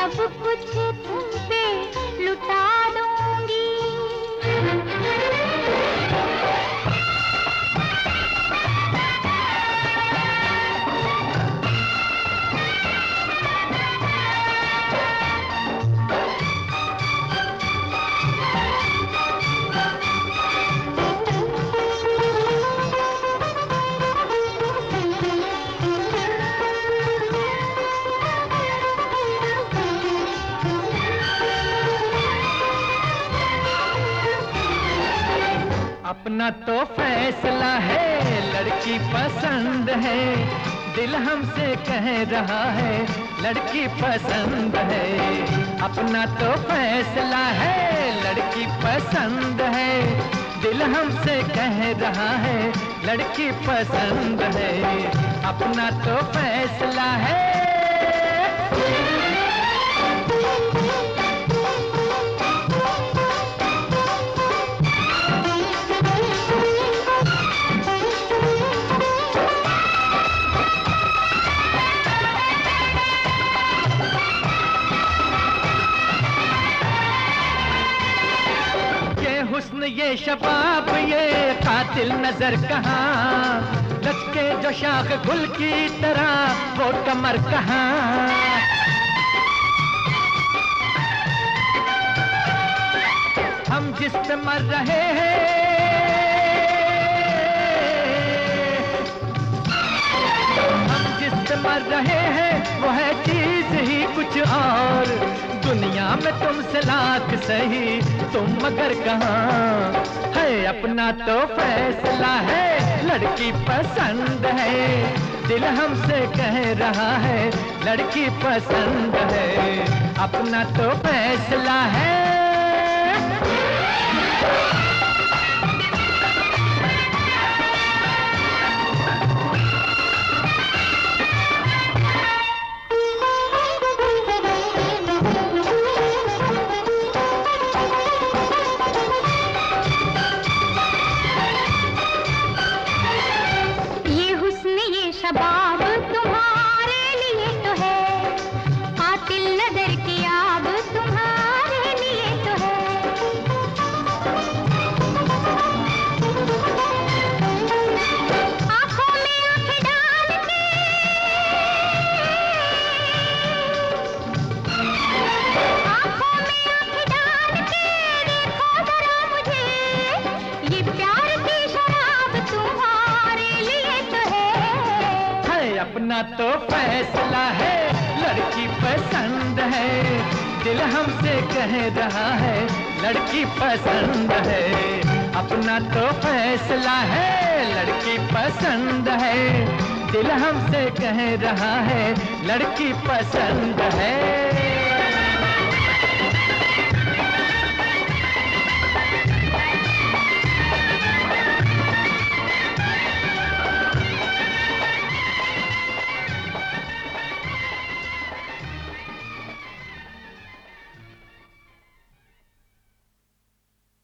सब कुछ तुम पे लुटा दूंगी। अपना तो फैसला है, लड़की पसंद है, दिल हमसे कह रहा है लड़की पसंद है। अपना तो फैसला है, लड़की पसंद है, दिल हमसे कह रहा है लड़की पसंद है। अपना तो फैसला है। हुस्न ये शबाब ये कातिल नजर कहाँ, लचके जो शाख गुल की तरह वो कमर कहाँ। हम जिस पे मर रहे हैं, हम जिस पे मर रहे हैं वो है चीज ही कुछ और। दुनिया में तुमसे लाख सही तुम मगर कहाँ है। अपना तो फैसला है, लड़की पसंद है, दिल हमसे कह रहा है लड़की पसंद है। अपना तो फैसला है। शबाब तुम्हारे लिए तो है, कातिल नजर की आग तुम्हारे लिए तो है। आंखों में आंखें डाल के, आंखों में आंखें डाल के देखो जरा मुझे, ये प्यार की शराब तुम्हारे लिए तो है। अपना तो फैसला है, लड़की पसंद है, दिल हमसे कह रहा है लड़की पसंद है। अपना तो फैसला है, लड़की पसंद है, दिल हमसे कह रहा है लड़की पसंद है।